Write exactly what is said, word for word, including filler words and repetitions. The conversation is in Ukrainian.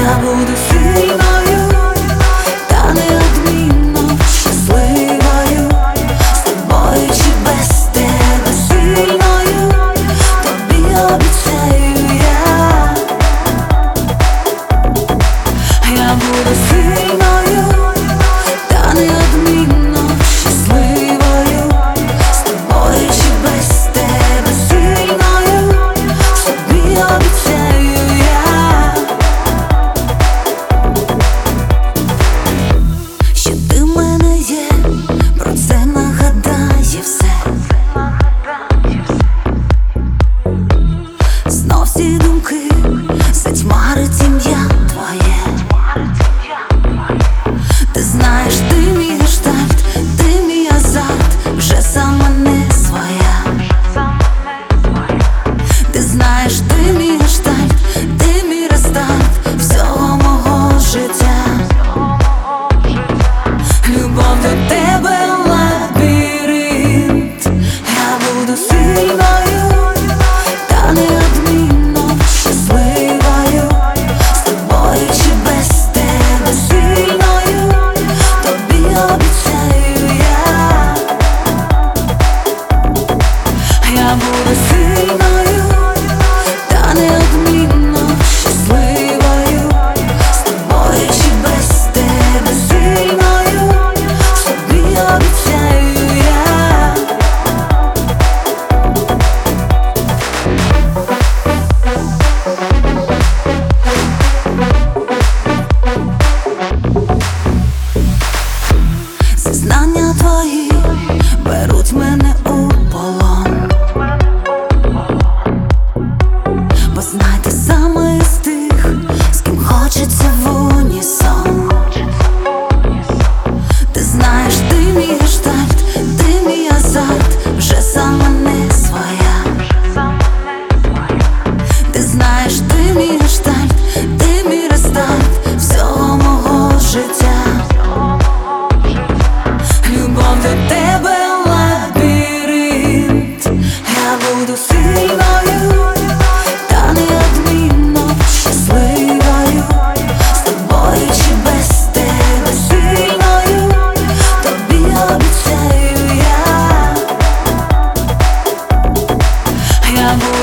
Я буду сильною та неодмінно щасливою, з тобою чи без тебе сильною, тобі обіцяю я. Я буду сильною та неодмінно щасливою, з тобою чи без тебе сильною, тобі обіцяю я. Що ти в мене є, про це нагадає все. Знов всі думки затьмарить ім'я твоє. Ти знаєш, ти мій гештальт, ти мій азарт, вже сама не своя. Ти знаєш, ти мій гештальт, ти мій рестарт всього мого життя. Любов до тебе лабіринт. Я буду сильною та неодмінно щасливою, з тобою чи без тебе сильною, тобі обіцяю я. Я буду сильною та неодмінно щасливою, з тобою чи без тебе сильною, тобі обіцяю я. Зізнання твої беруть мене у полон, бо знай, ти саме із тих, з ким хочеться в унісон. Ти знаєш, ти мій гештальт, ти мій азарт, вже сама не своя. Ти знаєш, ти мій гештальт, ти мій рестарт всього мого життя. Любов до тебе лабіринт. Я буду сильною та неодмінно щасливою, з тобою чи без тебе сильною, тобі обіцяю я. Я буду